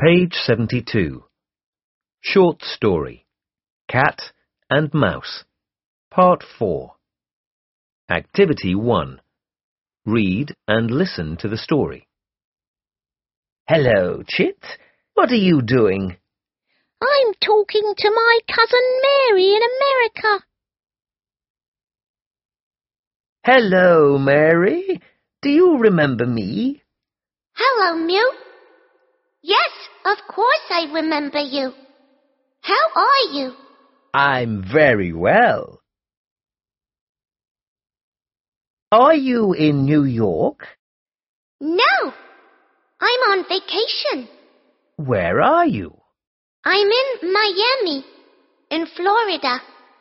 Page 72. Short Story. Cat and Mouse. Part 4. Activity 1. Read and listen to the story. Hello, Chit. What are you doing? I'm talking to my cousin Mary in America. Hello, Mary. Do you remember me? Hello, Mew. Yes, of course I remember you. How are you? I'm very well. Are you in New York? No, I'm on vacation. Where are you? I'm in Miami, in Florida.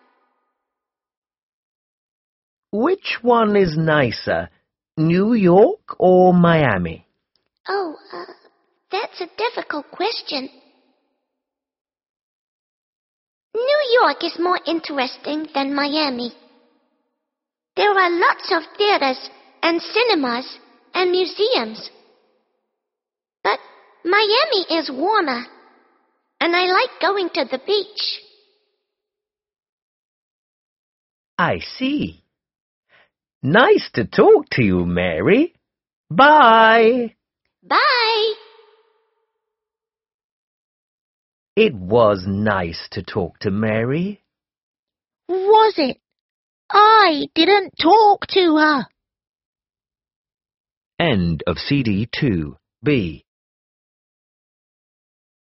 Which one is nicer, New York or Miami? Oh, that's a difficult question. New York is more interesting than Miami. There are lots of theaters and cinemas and museums. But Miami is warmer, and I like going to the beach. I see. Nice to talk to you, Mary. Bye. Bye! It was nice to talk to Mary. Was it? I didn't talk to her. End of CD 2, B.